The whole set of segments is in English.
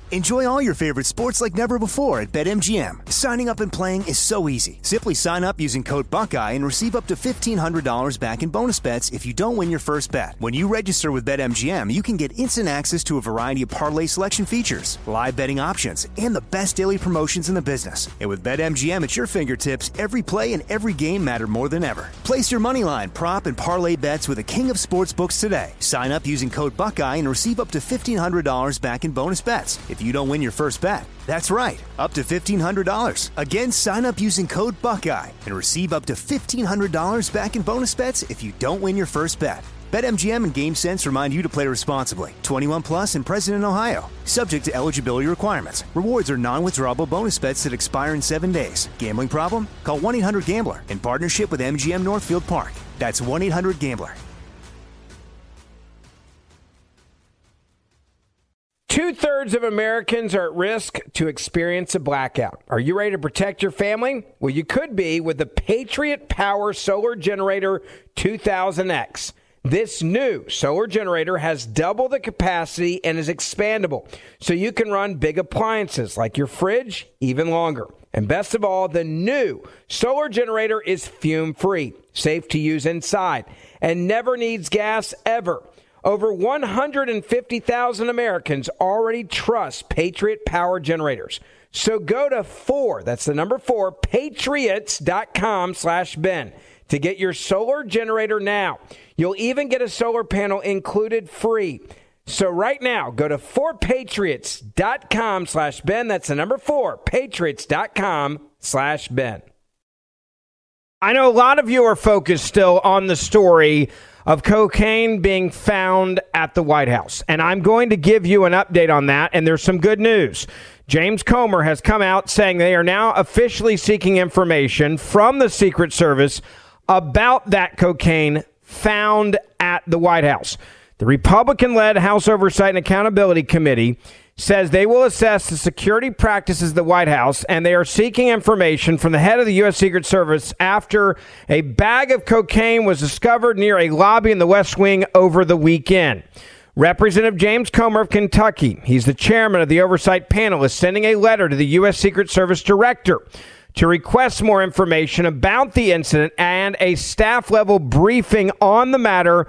Enjoy all your favorite sports like never before at BetMGM. Signing up and playing is so easy. Simply sign up using code Buckeye and receive up to $1,500 back in bonus bets if you don't win your first bet. When you register with BetMGM, you can get instant access to a variety of parlay selection features, live betting options, and the best daily promotions in the business. And with BetMGM at your fingertips, every play and every game matter more than ever. Place your moneyline, prop, and parlay bets with the king of sportsbooks today. Sign up using code Buckeye and receive up to $1,500 back in bonus bets if you don't win your first bet. That's right, up to $1,500. Again, sign up using code Buckeye and receive up to $1,500 back in bonus bets if you don't win your first bet. BetMGM and GameSense remind you to play responsibly. 21 plus and present in Ohio. Subject to eligibility requirements. Rewards are non-withdrawable bonus bets that expire in 7 days. Gambling problem? Call 1-800-GAMBLER in partnership with MGM Northfield Park. That's 1-800-GAMBLER. 2/3 of Americans are at risk to experience a blackout. Are you ready to protect your family? Well, you could be with the Patriot Power Solar Generator 2000X. This new solar generator has double the capacity and is expandable, so you can run big appliances like your fridge even longer. And best of all, the new solar generator is fume-free, safe to use inside, and never needs gas ever. Over 150,000 Americans already trust Patriot Power Generators. So go to that's the number 4, patriots.com/Ben to get your solar generator now. You'll even get a solar panel included free. So right now, go to 4patriots.com/Ben. That's the number 4, patriots.com/Ben. I know a lot of you are focused still on the story of cocaine being found at the White House. And I'm going to give you an update on that, and there's some good news. James Comer has come out saying they are now officially seeking information from the Secret Service about that cocaine found at the White House. The Republican-led House Oversight and Accountability Committee says they will assess the security practices of the White House, and they are seeking information from the head of the U.S. Secret Service after a bag of cocaine was discovered near a lobby in the West Wing over the weekend. Representative James Comer of Kentucky, he's the chairman of the oversight panel, is sending a letter to the U.S. Secret Service director to request more information about the incident and a staff-level briefing on the matter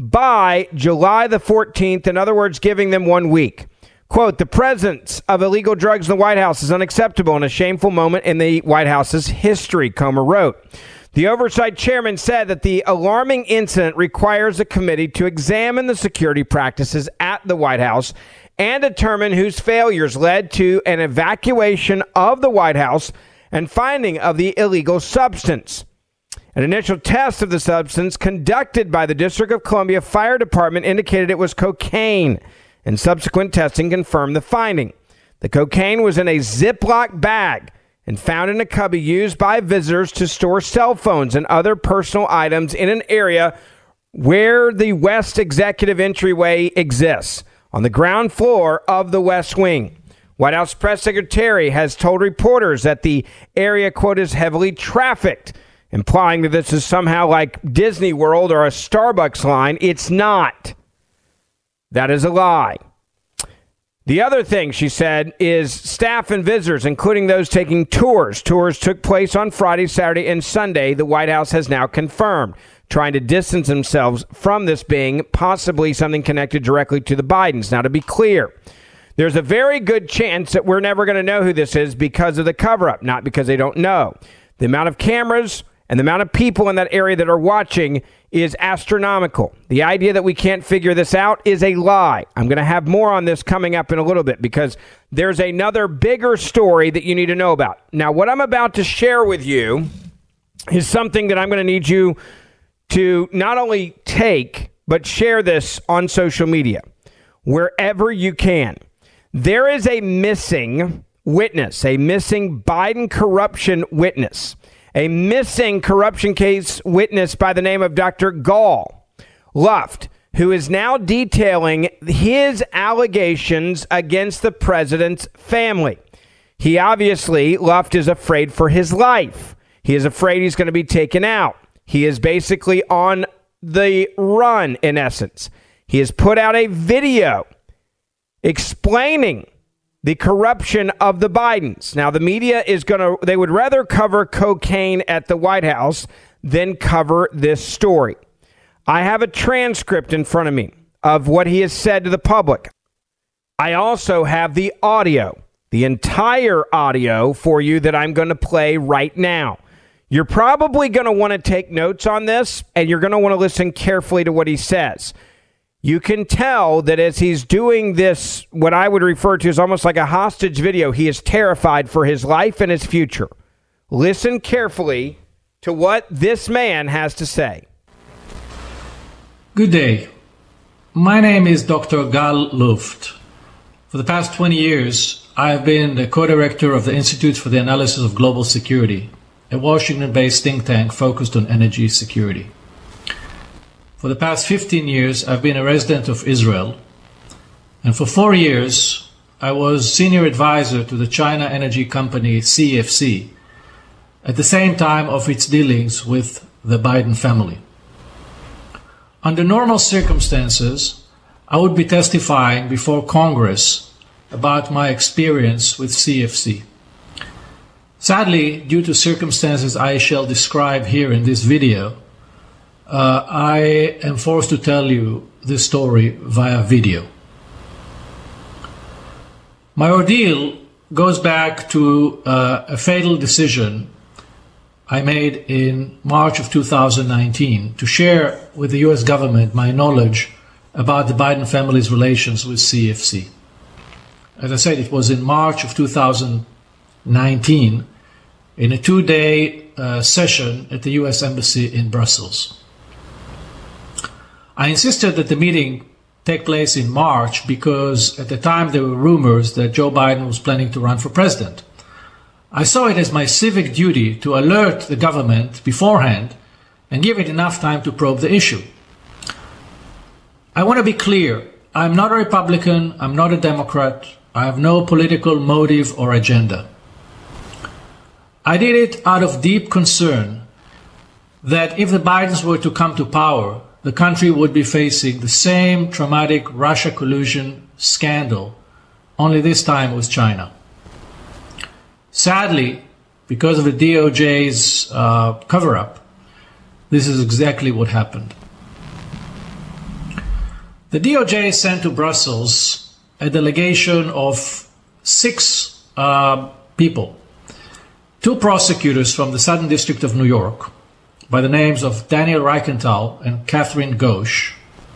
by July the 14th. In other words, giving them 1 week. Quote, the presence of illegal drugs in the White House is unacceptable and a shameful moment in the White House's history, Comer wrote. The oversight chairman said that the alarming incident requires the committee to examine the security practices at the White House and determine whose failures led to an evacuation of the White House and finding of the illegal substance. An initial test of the substance conducted by the District of Columbia Fire Department indicated it was cocaine, and subsequent testing confirmed the finding. The cocaine was in a Ziploc bag and found in a cubby used by visitors to store cell phones and other personal items in an area where the West Executive entryway exists, on the ground floor of the West Wing. White House press secretary has told reporters that the area, quote, is heavily trafficked, implying that this is somehow like Disney World or a Starbucks line. It's not. That is a lie. The other thing, she said, is staff and visitors, including those taking tours. Tours took place on Friday, Saturday, and Sunday. The White House has now confirmed, trying to distance themselves from this being possibly something connected directly to the Bidens. Now, to be clear, there's a very good chance that we're never going to know who this is because of the cover-up, not because they don't know. The amount of cameras and the amount of people in that area that are watching is astronomical. The idea that we can't figure this out is a lie. I'm going to have more on this coming up in a little bit because there's another bigger story that you need to know about. Now, what I'm about to share with you is something that I'm going to need you to not only take, but share this on social media, wherever you can. There is a missing witness, a missing Biden corruption witness. A missing corruption case witness by the name of Dr. Gall Luft, who is now detailing his allegations against the president's family. He obviously, Luft, is afraid for his life. He is afraid he's going to be taken out. He is basically on the run, in essence. He has put out a video explaining the corruption of the Bidens. Now, the media they would rather cover cocaine at the White House than cover this story. I have a transcript in front of me of what he has said to the public. I also have the audio, the entire audio for you that I'm going to play right now. You're probably going to want to take notes on this, and you're going to want to listen carefully to what he says. You can tell that as he's doing this, what I would refer to as almost like a hostage video, he is terrified for his life and his future. Listen carefully to what this man has to say. Good day. My name is Dr. Gal Luft. For the past 20 years, I have been the co-director of the Institute for the Analysis of Global Security, a Washington-based think tank focused on energy security. For the past 15 years, I've been a resident of Israel, and for 4 years, I was senior advisor to the China energy company CEFC, at the same time of its dealings with the Biden family. Under normal circumstances, I would be testifying before Congress about my experience with CEFC. Sadly, due to circumstances I shall describe here in this video, I am forced to tell you this story via video. My ordeal goes back to a fatal decision I made in March of 2019 to share with the US government my knowledge about the Biden family's relations with CEFC. As I said, it was in March of 2019 in a 2-day session at the US Embassy in Brussels. I insisted that the meeting take place in March because at the time there were rumors that Joe Biden was planning to run for president. I saw it as my civic duty to alert the government beforehand and give it enough time to probe the issue. I want to be clear. I'm not a Republican. I'm not a Democrat. I have no political motive or agenda. I did it out of deep concern that if the Bidens were to come to power, the country would be facing the same traumatic Russia collusion scandal, only this time with China. Sadly, because of the DOJ's cover-up, this is exactly what happened. The DOJ sent to Brussels a delegation of 6 people, 2 prosecutors from the Southern District of New York, by the names of Daniel Reichenthal and Catherine Ghosh,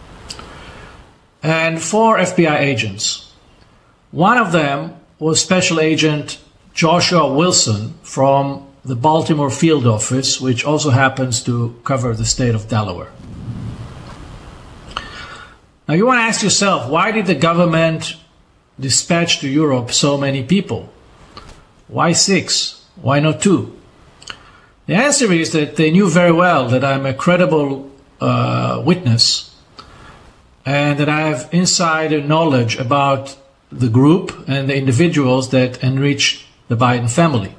and 4 FBI agents. One of them was Special Agent Joshua Wilson from the Baltimore Field Office, which also happens to cover the state of Delaware. Now you want to ask yourself, why did the government dispatch to Europe so many people? Why 6? Why not 2? The answer is that they knew very well that I'm a credible witness and that I have insider knowledge about the group and the individuals that enriched the Biden family.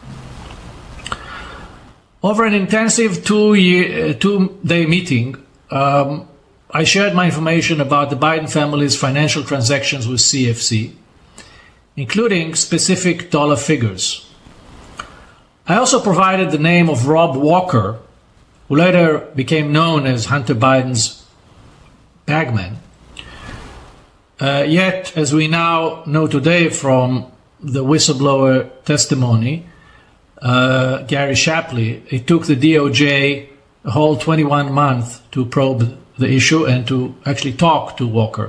Over an intensive 2-day meeting, I shared my information about the Biden family's financial transactions with CEFC, including specific dollar figures. I also provided the name of Rob Walker, who later became known as Hunter Biden's bagman. Yet, as we now know today from the whistleblower testimony, Gary Shapley, it took the DOJ a whole 21 months to probe the issue and to actually talk to Walker.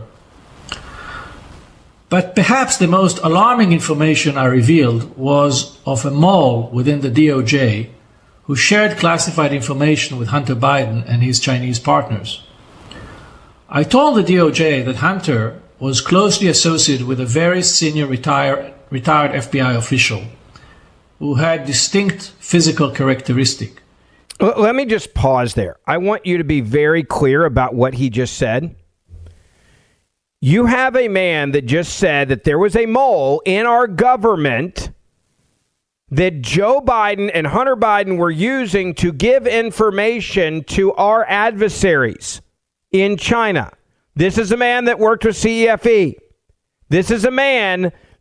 But perhaps the most alarming information I revealed was of a mole within the DOJ who shared classified information with Hunter Biden and his Chinese partners. I told the DOJ that Hunter was closely associated with a very senior retired FBI official who had distinct physical characteristics. Let me just pause there. I want you to be very clear about what he just said. You have a man that just said that there was a mole in our government that Joe Biden and Hunter Biden were using to give information to our adversaries in China. This is a man that worked with CEFE. This is a man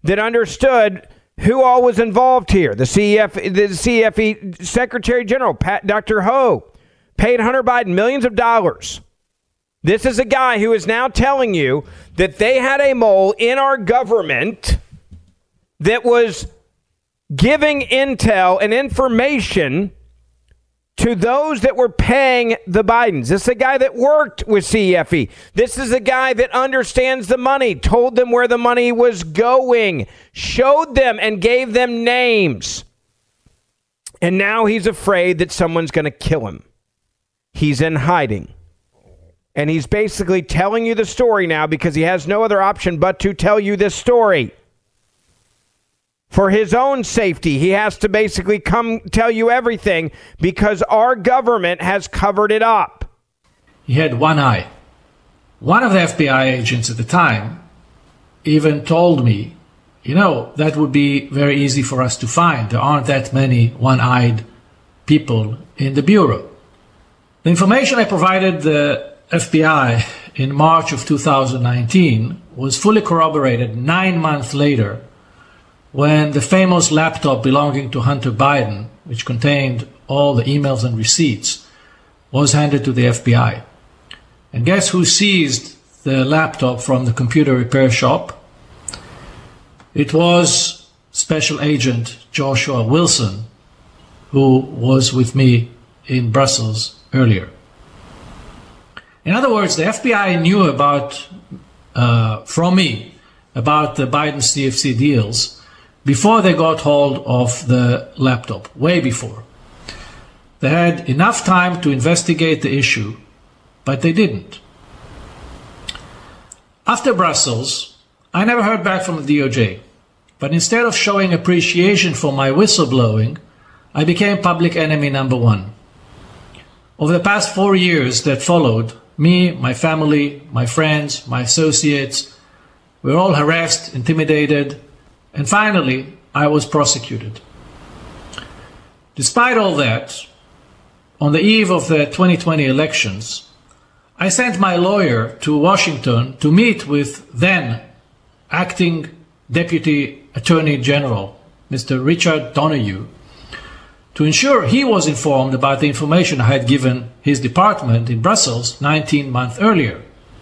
that understood who all was involved here. The CFE Secretary General, Dr. Ho, paid Hunter Biden millions of dollars. This is a guy who is now telling you that they had a mole in our government that was giving intel and information to those that were paying the Bidens. This is a guy that worked with CFE. This is a guy that understands the money, told them where the money was going, showed them and gave them names. And now he's afraid that someone's going to kill him. He's in hiding. And he's basically telling you the story now because he has no other option but to tell you this story. For his own safety, he has to basically come tell you everything because our government has covered it up. He had one eye. One of the FBI agents at the time even told me, that would be very easy for us to find. There aren't that many one-eyed people in the Bureau. The information I provided the FBI in March of 2019 was fully corroborated 9 months later when the famous laptop belonging to Hunter Biden, which contained all the emails and receipts, was handed to the FBI. And guess who seized the laptop from the computer repair shop? It was Special Agent Joshua Wilson, who was with me in Brussels earlier. In other words, the FBI knew from me about the Biden CFC deals before they got hold of the laptop, way before. They had enough time to investigate the issue, but they didn't. After Brussels, I never heard back from the DOJ, but instead of showing appreciation for my whistleblowing, I became public enemy number one. Over the past 4 years that followed, me, my family, my friends, my associates, we were all harassed, intimidated, and finally, I was prosecuted. Despite all that, on the eve of the 2020 elections, I sent my lawyer to Washington to meet with then acting Deputy Attorney General, Mr. Richard Donoghue, to ensure he was informed about the information I had given his department in Brussels 19 months earlier.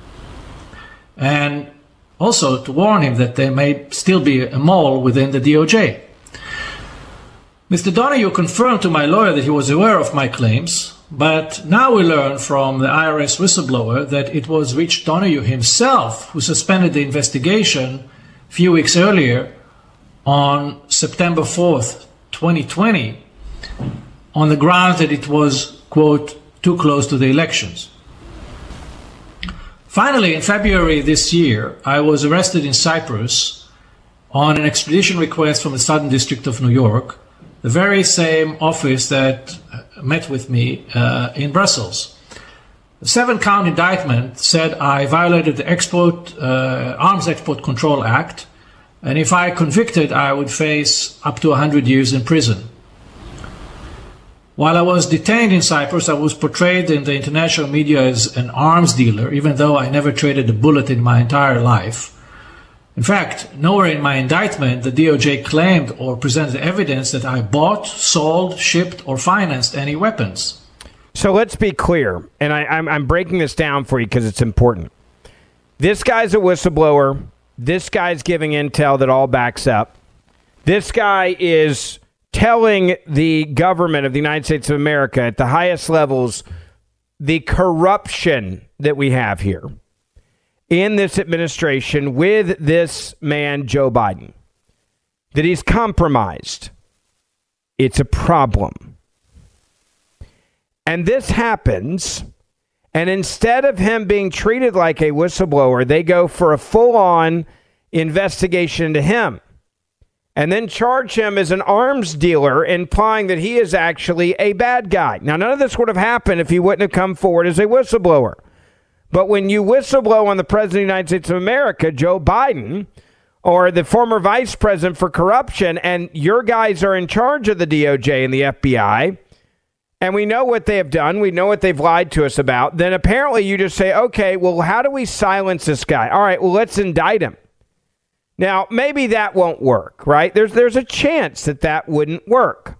And also to warn him that there may still be a mole within the DOJ. Mr. Donoghue confirmed to my lawyer that he was aware of my claims, but now we learn from the IRS whistleblower that it was Rich Donoghue himself who suspended the investigation a few weeks earlier on September 4th, 2020, on the grounds that it was, quote, too close to the elections. Finally, in February this year, I was arrested in Cyprus on an extradition request from the Southern District of New York, the very same office that met with me in Brussels. The 7-count indictment said I violated the Arms Export Control Act, and if I convicted, I would face up to 100 years in prison. While I was detained in Cyprus, I was portrayed in the international media as an arms dealer, even though I never traded a bullet in my entire life. In fact, nowhere in my indictment the DOJ claimed or presented evidence that I bought, sold, shipped, or financed any weapons. So let's be clear, and I'm breaking this down for you because it's important. This guy's a whistleblower. This guy's giving intel that all backs up. This guy is telling the government of the United States of America at the highest levels the corruption that we have here in this administration with this man, Joe Biden, that he's compromised. It's a problem. And this happens, and instead of him being treated like a whistleblower, they go for a full-on investigation into him and then charge him as an arms dealer, implying that he is actually a bad guy. Now, none of this would have happened if he wouldn't have come forward as a whistleblower. But when you whistleblow on the President of the United States of America, Joe Biden, or the former vice president for corruption, and your guys are in charge of the DOJ and the FBI, and we know what they have done, we know what they've lied to us about, then apparently you just say, okay, well, how do we silence this guy? All right, well, let's indict him. Now, maybe that won't work, right? There's a chance that wouldn't work.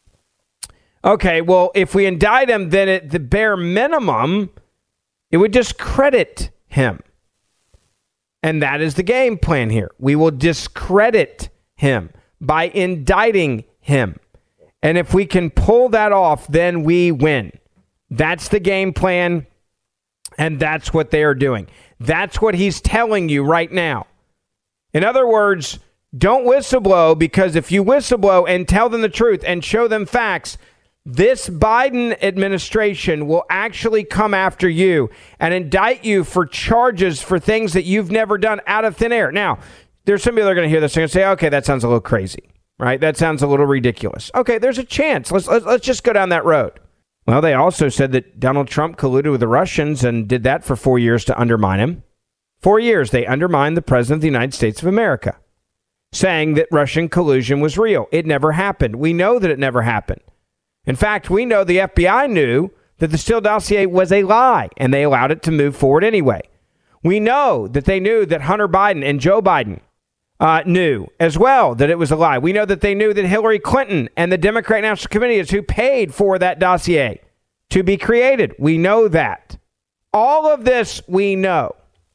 Okay, well, if we indict him, then at the bare minimum, it would discredit him. And that is the game plan here. We will discredit him by indicting him. And if we can pull that off, then we win. That's the game plan, and that's what they are doing. That's what he's telling you right now. In other words, don't whistleblow, because if you whistleblow and tell them the truth and show them facts, this Biden administration will actually come after you and indict you for charges for things that you've never done out of thin air. Now, there's some people that are going to hear this and say, okay, that sounds a little crazy, right? That sounds a little ridiculous. Okay, there's a chance. Let's just go down that road. Well, they also said that Donald Trump colluded with the Russians and did that for 4 years to undermine him. 4 years, they undermined the President of the United States of America, saying that Russian collusion was real. It never happened. We know that it never happened. In fact, we know the FBI knew that the Steele dossier was a lie, and they allowed it to move forward anyway. We know that they knew that Hunter Biden and Joe Biden knew as well that it was a lie. We know that they knew that Hillary Clinton and the Democrat National Committee is who paid for that dossier to be created. We know that. All of this we know.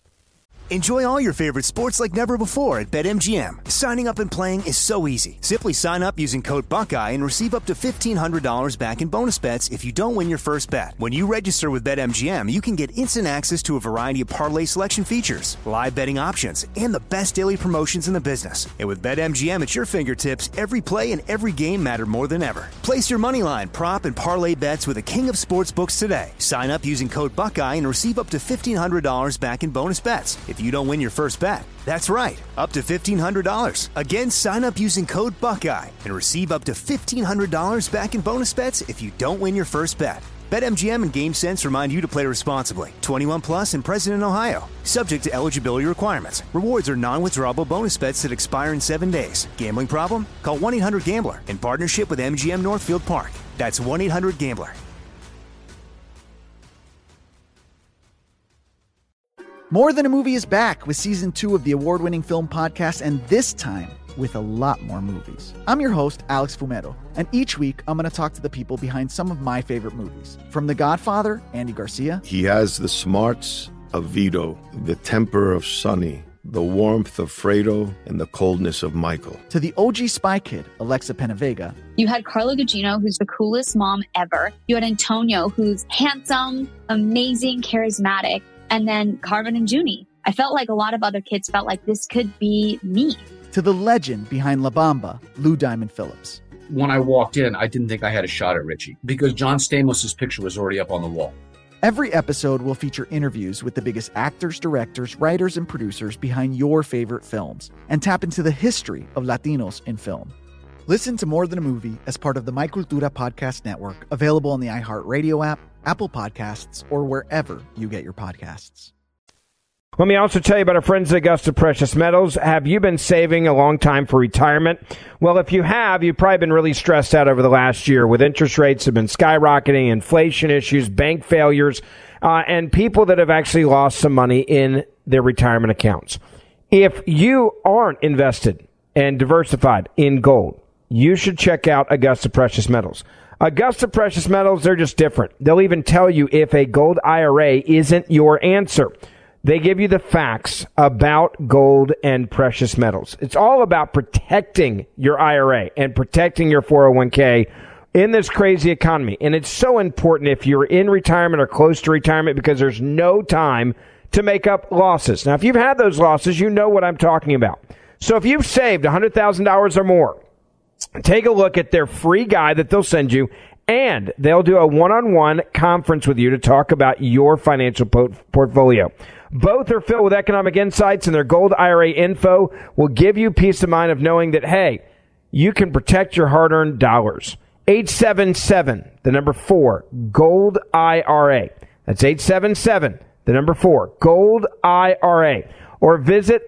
Enjoy all your favorite sports like never before at BetMGM. Signing up and playing is so easy. Simply sign up using code Buckeye and receive up to $1,500 back in bonus bets if you don't win your first bet. When you register with BetMGM, you can get instant access to a variety of parlay selection features, live betting options, and the best daily promotions in the business. And with BetMGM at your fingertips, every play and every game matter more than ever. Place your moneyline, prop, and parlay bets with the king of sportsbooks today. Sign up using code Buckeye and receive up to $1,500 back in bonus bets if you don't win your first bet. That's right, up to $1,500. Again, sign up using code Buckeye and receive up to $1,500 back in bonus bets if you don't win your first bet. BetMGM and GameSense remind you to play responsibly. 21 plus and present in Ohio. Subject to eligibility requirements. Rewards are non-withdrawable bonus bets that expire in 7 days. Gambling problem? Call 1-800-GAMBLER in partnership with MGM Northfield Park. That's 1-800-GAMBLER. More Than a Movie is back with Season 2 of the award-winning film podcast, and this time with a lot more movies. I'm your host, Alex Fumero, and each week I'm going to talk to the people behind some of my favorite movies. From The Godfather, Andy Garcia. He has the smarts of Vito, the temper of Sonny, the warmth of Fredo, and the coldness of Michael. To the OG Spy Kid, Alexa Penavega. You had Carla Gugino, who's the coolest mom ever. You had Antonio, who's handsome, amazing, charismatic. And then Carmen and Junie. I felt like a lot of other kids felt like this could be me. To the legend behind La Bamba, Lou Diamond Phillips. When I walked in, I didn't think I had a shot at Richie because John Stamos' picture was already up on the wall. Every episode will feature interviews with the biggest actors, directors, writers, and producers behind your favorite films and tap into the history of Latinos in film. Listen to More Than a Movie as part of the My Cultura podcast network, available on the iHeartRadio app, Apple Podcasts, or wherever you get your podcasts. Let me also tell you about our friends at Augusta Precious Metals. Have you been saving a long time for retirement? Well, if you have, you've probably been really stressed out over the last year with interest rates have been skyrocketing, inflation issues, bank failures, and people that have actually lost some money in their retirement accounts. If you aren't invested and diversified in gold, you should check out Augusta Precious Metals. Augusta Precious Metals, they're just different. They'll even tell you if a gold IRA isn't your answer. They give you the facts about gold and precious metals. It's all about protecting your IRA and protecting your 401k in this crazy economy. And it's so important if you're in retirement or close to retirement because there's no time to make up losses. Now, if you've had those losses, you know what I'm talking about. So if you've saved $100,000 or more, take a look at their free guide that they'll send you, and they'll do a one-on-one conference with you to talk about your financial portfolio. Both are filled with economic insights, and their gold IRA info will give you peace of mind of knowing that, hey, you can protect your hard-earned dollars. 877, the number 4, Gold IRA. That's 877, the number 4, Gold IRA. Or visit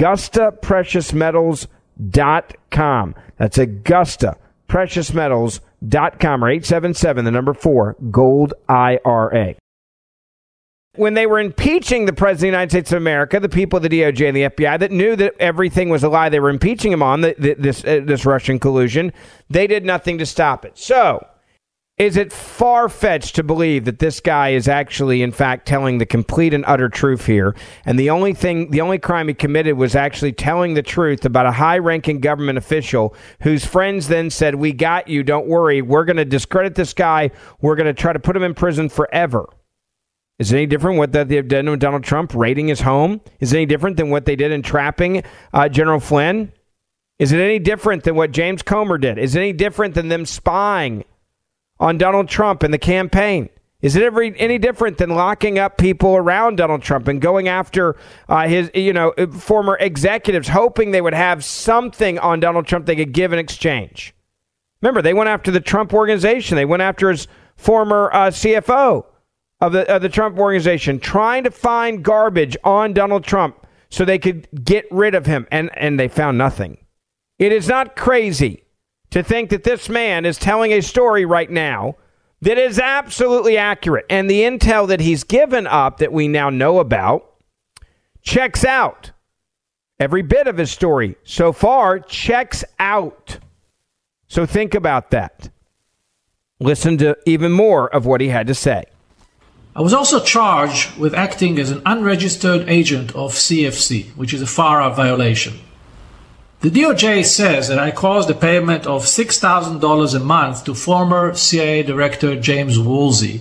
AugustaPreciousMetals.com. That's AugustaPreciousMetals.com, or 877, the number 4, Gold IRA. When they were impeaching the President of the United States of America, the people of the DOJ and the FBI that knew that everything was a lie they were impeaching him on, this Russian collusion, they did nothing to stop it. So, is it far-fetched to believe that this guy is actually, in fact, telling the complete and utter truth here? And the only crime he committed was actually telling the truth about a high-ranking government official whose friends then said, "We got you, don't worry, we're going to discredit this guy, we're going to try to put him in prison forever." Is it any different what they've done with Donald Trump raiding his home? Is it any different than what they did in trapping General Flynn? Is it any different than what James Comer did? Is it any different than them spying on Donald Trump and the campaign? Is it any different than locking up people around Donald Trump and going after his former executives, hoping they would have something on Donald Trump they could give in exchange? Remember, they went after the Trump organization. They went after his former CFO of the Trump organization, trying to find garbage on Donald Trump so they could get rid of him, and they found nothing. It is not crazy to think that this man is telling a story right now that is absolutely accurate, and the intel that he's given up that we now know about checks out. Every bit of his story so far checks out. So think about that. Listen to even more of what he had to say. I was also charged with acting as an unregistered agent of CFC, which is a FARA violation. The DOJ says that I caused a payment of $6,000 a month to former CIA Director James Woolsey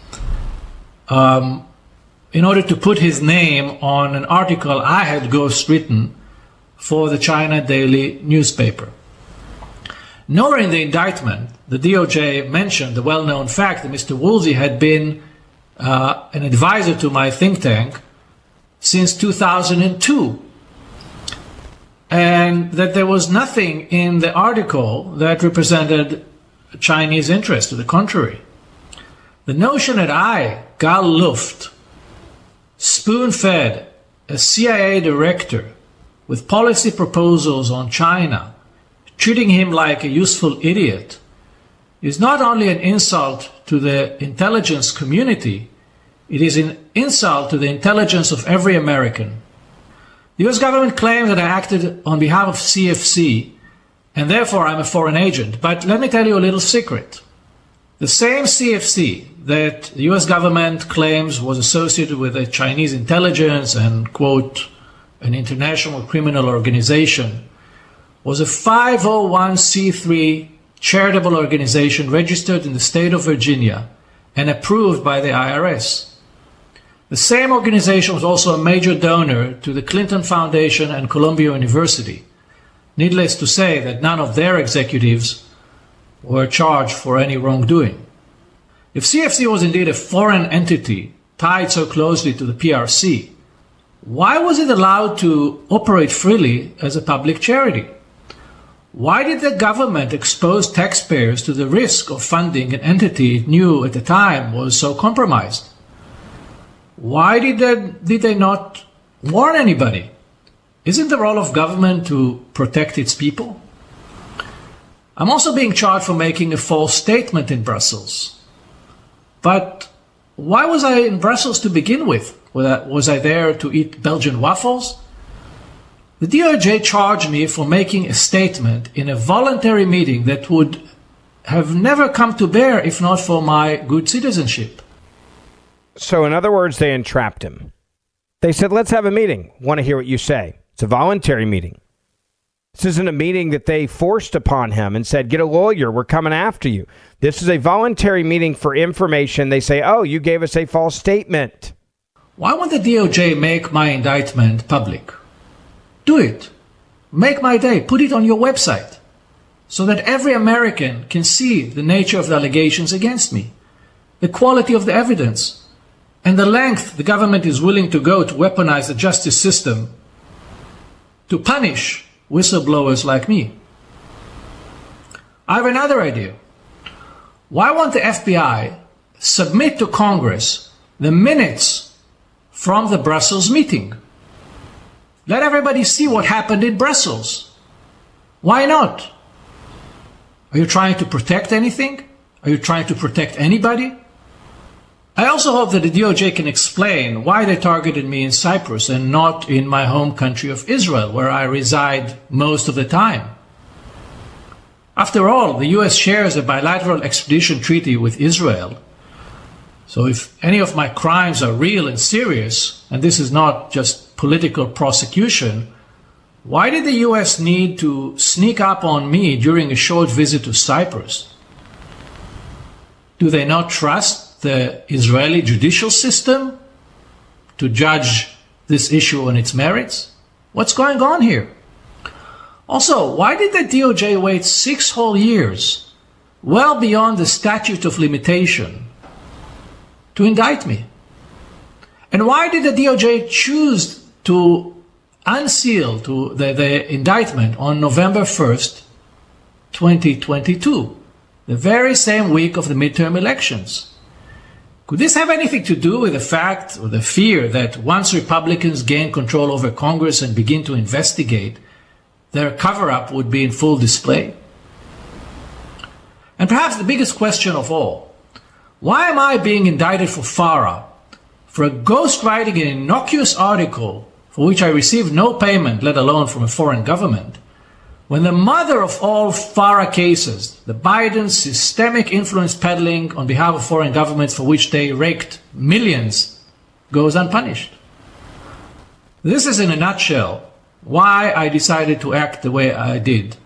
in order to put his name on an article I had ghostwritten for the China Daily newspaper. Nowhere in the indictment, the DOJ mentioned the well-known fact that Mr. Woolsey had been an advisor to my think tank since 2002, and that there was nothing in the article that represented Chinese interest. To the contrary, the notion that I, Gal Luft, spoon-fed a CIA director with policy proposals on China, treating him like a useful idiot, is not only an insult to the intelligence community, it is an insult to the intelligence of every American. The US government claims that I acted on behalf of CFC, and therefore I'm a foreign agent. But let me tell you a little secret. The same CFC that the US government claims was associated with the Chinese intelligence and, quote, an international criminal organization, was a 501c3 charitable organization registered in the state of Virginia and approved by the IRS. The same organization was also a major donor to the Clinton Foundation and Columbia University. Needless to say that none of their executives were charged for any wrongdoing. If CFC was indeed a foreign entity tied so closely to the PRC, why was it allowed to operate freely as a public charity? Why did the government expose taxpayers to the risk of funding an entity it knew at the time was so compromised? Why did they not warn anybody? Isn't the role of government to protect its people? I'm also being charged for making a false statement in Brussels. But why was I in Brussels to begin with? Was I there to eat Belgian waffles? The DOJ charged me for making a statement in a voluntary meeting that would have never come to bear if not for my good citizenship. So in other words, they entrapped him. They said, let's have a meeting. Want to hear what you say. It's a voluntary meeting. This isn't a meeting that they forced upon him and said, get a lawyer, we're coming after you. This is a voluntary meeting for information. They say, oh, you gave us a false statement. Why won't the DOJ make my indictment public? Do it. Make my day. Put it on your website so that every American can see the nature of the allegations against me, the quality of the evidence, and the length the government is willing to go to weaponize the justice system to punish whistleblowers like me. I have another idea. Why won't the FBI submit to Congress the minutes from the Brussels meeting? Let everybody see what happened in Brussels. Why not? Are you trying to protect anything? Are you trying to protect anybody? I also hope that the DOJ can explain why they targeted me in Cyprus and not in my home country of Israel, where I reside most of the time. After all, the US shares a bilateral extradition treaty with Israel. So if any of my crimes are real and serious, and this is not just political prosecution, why did the US need to sneak up on me during a short visit to Cyprus? Do they not trust the Israeli judicial system to judge this issue on its merits? What's going on here? Also, why did the DOJ wait 6 whole years, well beyond the statute of limitation, to indict me? And why did the DOJ choose to unseal the indictment on November 1st, 2022, the very same week of the midterm elections? Could this have anything to do with the fact or the fear that once Republicans gain control over Congress and begin to investigate, their cover-up would be in full display? And perhaps the biggest question of all, why am I being indicted for FARA, for ghostwriting an innocuous article for which I received no payment, let alone from a foreign government, when the mother of all FARA cases, the Biden systemic influence peddling on behalf of foreign governments for which they raked millions, goes unpunished? This is in a nutshell why I decided to act the way I did.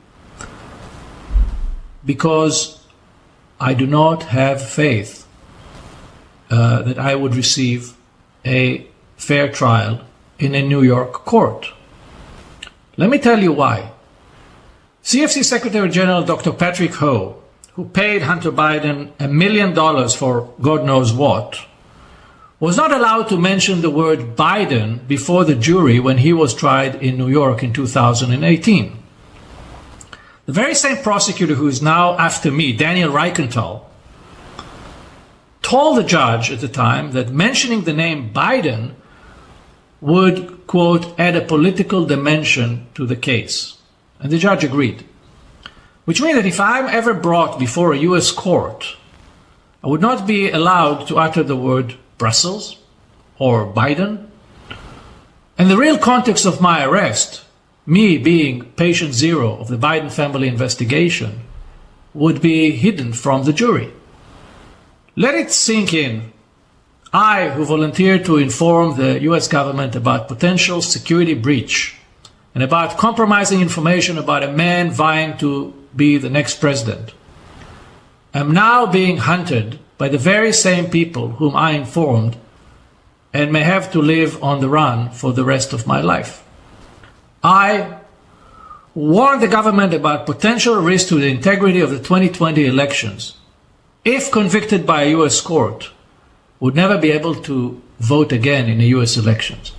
Because I do not have faith that I would receive a fair trial in a New York court. Let me tell you why. CFC Secretary General Dr. Patrick Ho, who paid Hunter Biden $1 million for God knows what, was not allowed to mention the word Biden before the jury when he was tried in New York in 2018. The very same prosecutor who is now after me, Daniel Reichenthal, told the judge at the time that mentioning the name Biden would, quote, add a political dimension to the case. And the judge agreed. Which means that if I'm ever brought before a US court, I would not be allowed to utter the word Brussels or Biden. And the real context of my arrest, me being patient zero of the Biden family investigation, would be hidden from the jury. Let it sink in. I, who volunteered to inform the US government about potential security breach and about compromising information about a man vying to be the next president, am now being hunted by the very same people whom I informed and may have to live on the run for the rest of my life. I warned the government about potential risk to the integrity of the 2020 elections. If convicted by a US court, would never be able to vote again in the US elections.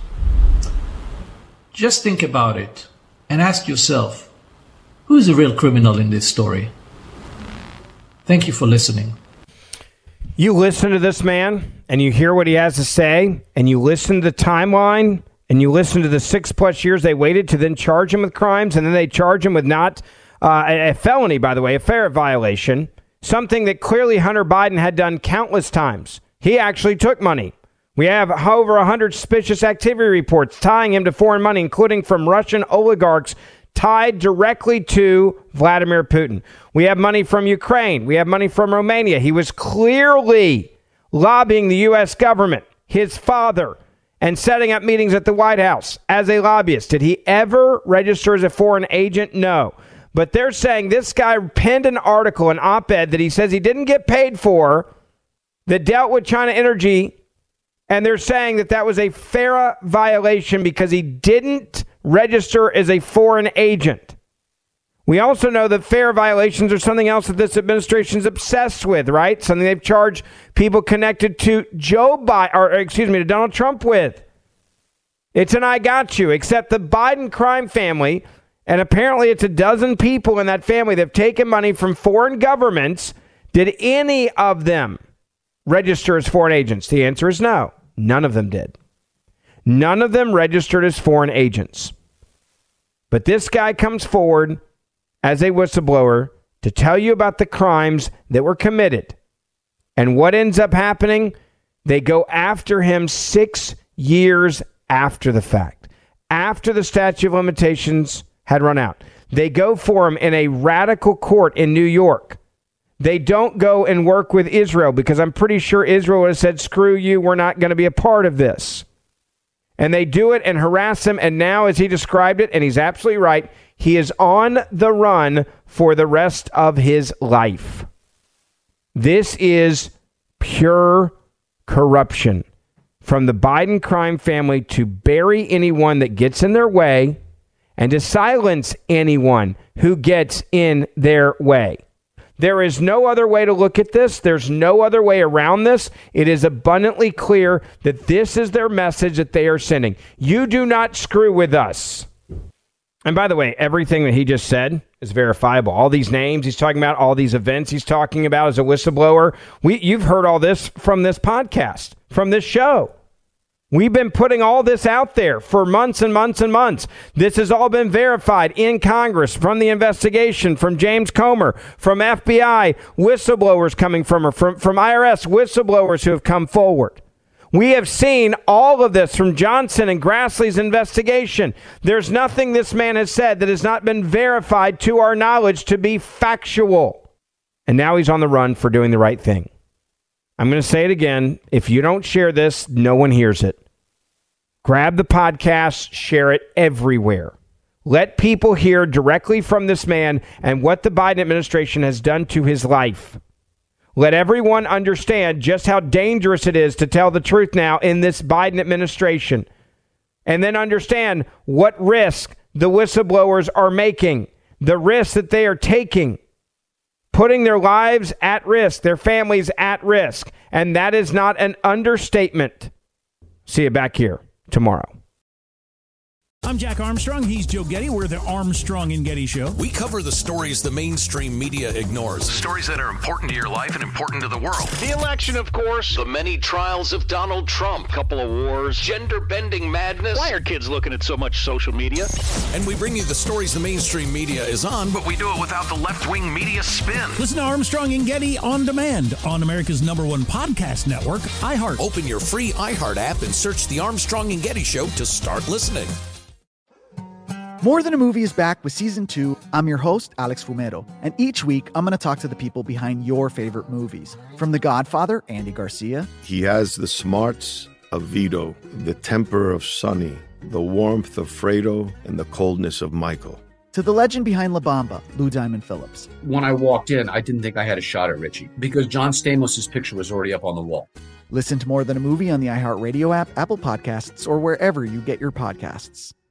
Just think about it and ask yourself, who is the real criminal in this story? Thank you for listening. You listen to this man and you hear what he has to say, and you listen to the timeline, and you listen to the 6+ years they waited to then charge him with crimes, and then they charge him with not a felony, by the way, a FARA violation, something that clearly Hunter Biden had done countless times. He actually took money. We have over 100 suspicious activity reports tying him to foreign money, including from Russian oligarchs tied directly to Vladimir Putin. We have money from Ukraine. We have money from Romania. He was clearly lobbying the U.S. government, his father, and setting up meetings at the White House as a lobbyist. Did he ever register as a foreign agent? No. But they're saying this guy penned an article, an op-ed that he says he didn't get paid for, that dealt with China Energy, and they're saying that that was a FARA violation because he didn't register as a foreign agent. We also know that FARA violations are something else that this administration is obsessed with, right? Something they've charged people connected to to Donald Trump with. It's an I got you, except the Biden crime family, and apparently it's a dozen people in that family that have taken money from foreign governments. Did any of them register as foreign agents? The answer is no. None of them did. None of them registered as foreign agents. But this guy comes forward as a whistleblower to tell you about the crimes that were committed. And what ends up happening? They go after him 6 years after the fact, after the statute of limitations had run out. They go for him in a radical court in New York. They don't go and work with Israel because I'm pretty sure Israel would have said, screw you, we're not going to be a part of this. And they do it and harass him. And now, as he described it, and he's absolutely right, he is on the run for the rest of his life. This is pure corruption from the Biden crime family to bury anyone that gets in their way and to silence anyone who gets in their way. There is no other way to look at this. There's no other way around this. It is abundantly clear that this is their message that they are sending. You do not screw with us. And by the way, everything that he just said is verifiable. All these names he's talking about, all these events he's talking about as a whistleblower. You've heard all this from this podcast, from this show. We've been putting all this out there for months and months and months. This has all been verified in Congress from the investigation, from James Comer, from FBI, whistleblowers coming from her, from IRS, whistleblowers who have come forward. We have seen all of this from Johnson and Grassley's investigation. There's nothing this man has said that has not been verified to our knowledge to be factual. And now he's on the run for doing the right thing. I'm going to say it again. If you don't share this, no one hears it. Grab the podcast, share it everywhere. Let people hear directly from this man and what the Biden administration has done to his life. Let everyone understand just how dangerous it is to tell the truth now in this Biden administration. And then understand what risk the whistleblowers are making, the risk that they are taking, putting their lives at risk, their families at risk. And that is not an understatement. See you back here tomorrow. I'm Jack Armstrong. He's Joe Getty. We're the Armstrong and Getty Show. We cover the stories the mainstream media ignores. Stories that are important to your life and important to the world. The election, of course. The many trials of Donald Trump. Couple of wars. Gender-bending madness. Why are kids looking at so much social media? And we bring you the stories the mainstream media is on, but we do it without the left-wing media spin. Listen to Armstrong and Getty on demand on America's #1 podcast network, iHeart. Open your free iHeart app and search The Armstrong and Getty Show to start listening. More Than a Movie is back with Season 2. I'm your host, Alex Fumero, and each week I'm going to talk to the people behind your favorite movies. From The Godfather, Andy Garcia. He has the smarts of Vito, the temper of Sonny, the warmth of Fredo, and the coldness of Michael. To the legend behind La Bamba, Lou Diamond Phillips. When I walked in, I didn't think I had a shot at Richie because John Stamos' picture was already up on the wall. Listen to More Than a Movie on the iHeartRadio app, Apple Podcasts, or wherever you get your podcasts.